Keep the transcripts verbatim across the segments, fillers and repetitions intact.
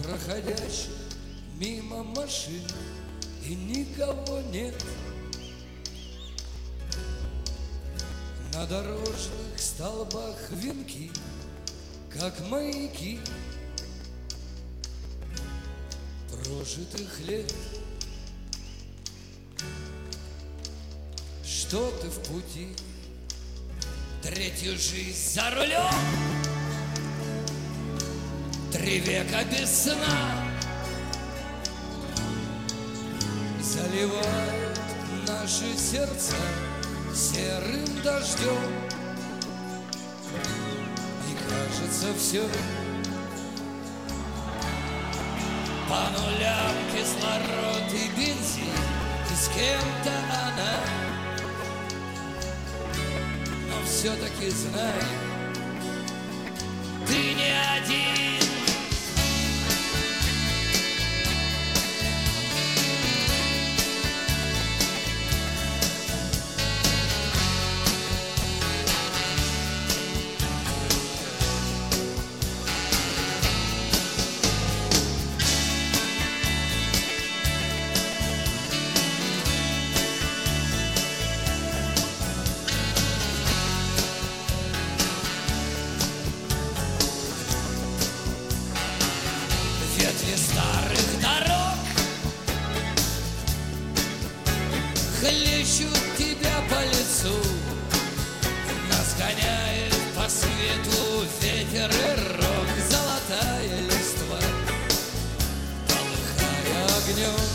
проходящих мимо машин, и никого нет. На дорожных столбах венки, как маяки прожитых лет. Что ты в пути, третью жизнь за рулем, три века без сна заливают наши сердца серым дождем. И кажется все по нулям, кислород и бензин, и с кем-то она. Но все-таки знай, ты не один. Ветви старых дорог хлещут тебя по лицу, нас гоняет по свету ветер и рок, золотая листва, полыхая огнем.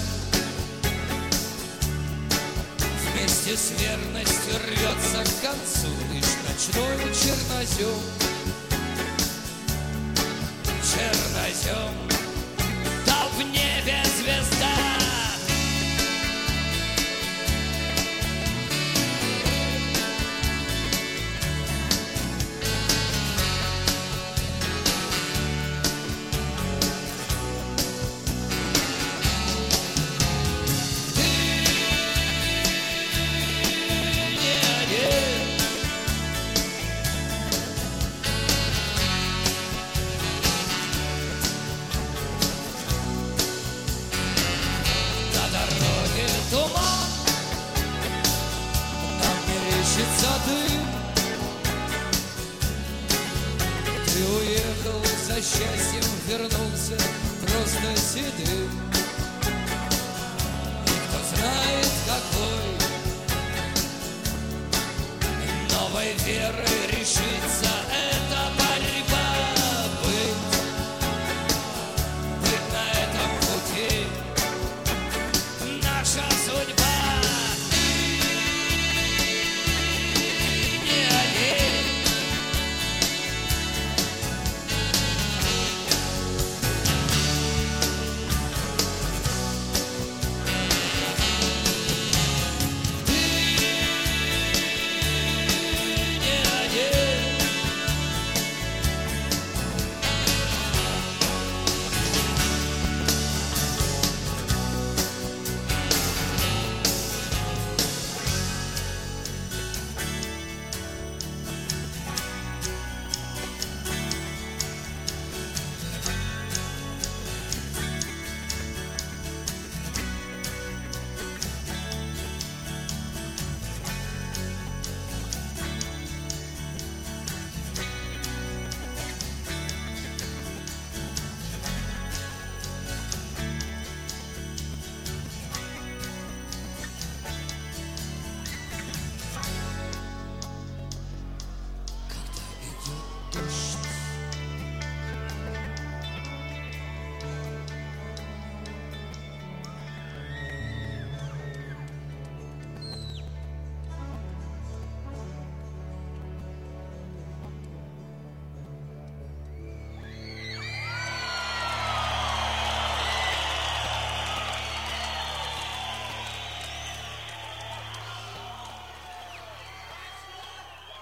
Вместе с верностью рвется к концу лишь ночной чернозем. Чернозем, там в небе звезда. Туман, нам мерещится дым. Ты уехал за счастьем, вернулся просто седым. И кто знает какой новой верой решится